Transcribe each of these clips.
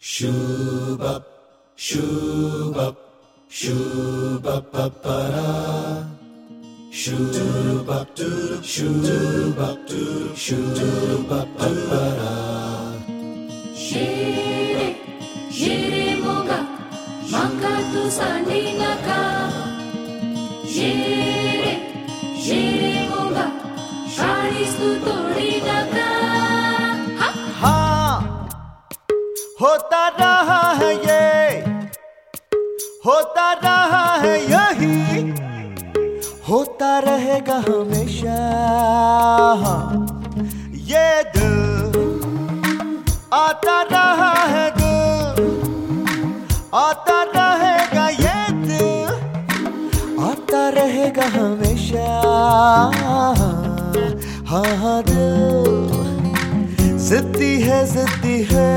Shoo-bop, shoo-bop, shoo-bop-bop-ba-da. Shoo-bop, shoo-bop, shoo-bop-bop-ba-da. Shere, shere moga, maka tu sandi naka. Shere, shere moga, sharis tu todi naka. हाँ होता रहा है ये, होता रहा है यही, होता रहेगा हमेशा। ये दिल आता रहा है, दिल आता रहेगा, ये दिल आता रहेगा हमेशा। हाँ हाँ दिल जिद्दी है,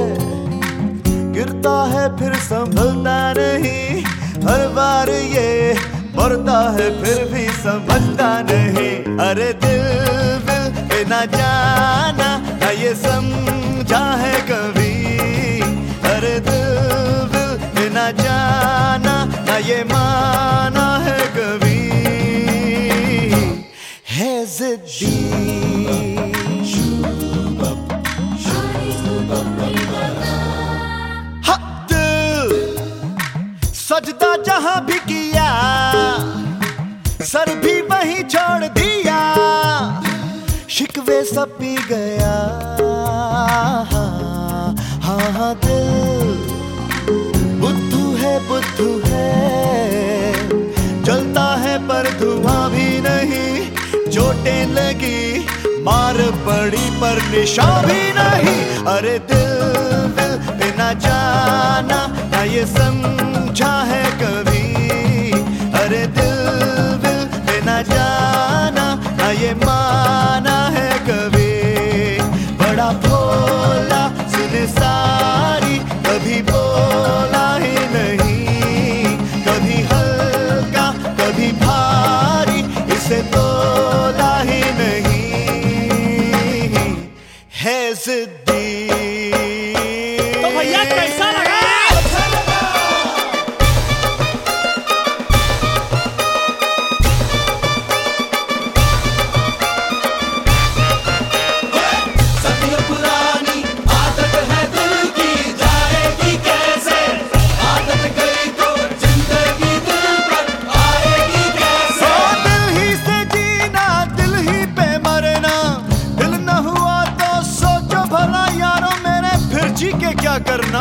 गिरता है फिर संभलता नहीं। हर बार ये मरता है फिर भी समझता नहीं। अरे दिल पे ना जाना ना ये समझा है कभी। अरे दिल पे ना जाना ना ये माना है कभी। है जिद्दी सजदा जहां भी किया, सर भी वहीं छोड़ दिया। शिकवे सब पी गया। हाँ हाँ दिल बुद्धू है, जलता है पर धुआं भी नहीं। चोटें लगी, मार पड़ी पर निशान भी नहीं। अरे दिल पे ना जाना ना ये समझा है कभी। अरे दिल पे ना जाना ना ये माना है कभी। बड़ा भोला सुने सारी, कभी बोला ही नहीं। कभी हल्का कभी भारी, इसे तोला ही नहीं। है जिद्दी। तो भैया कैसा लगा? क्या करना?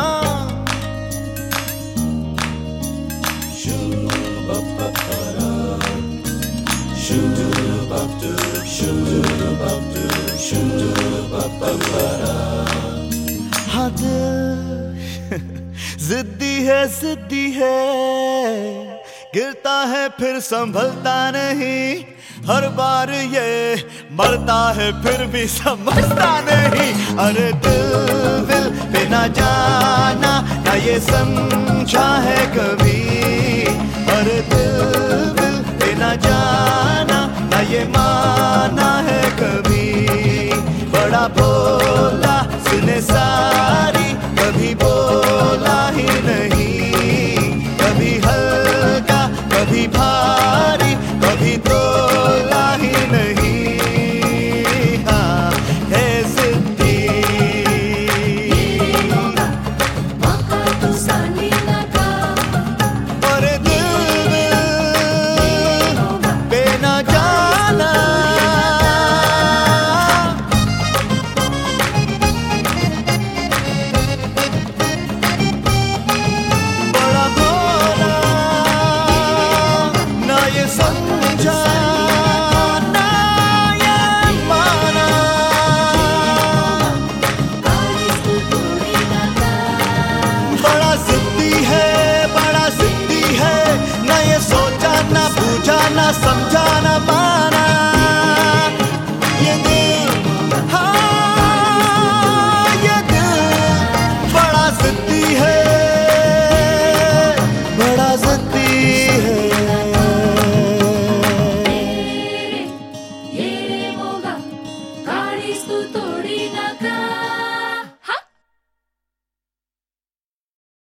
हाँ दिल जिद्दी है, गिरता है फिर संभलता नहीं। हर बार ये मरता है फिर भी समझता नहीं। अरे दिल पे ना जाना ना ये समझा है कभी। अरे दिल पे ना जाना ना ये माना है कभी। बड़ा भोला सुने सारी,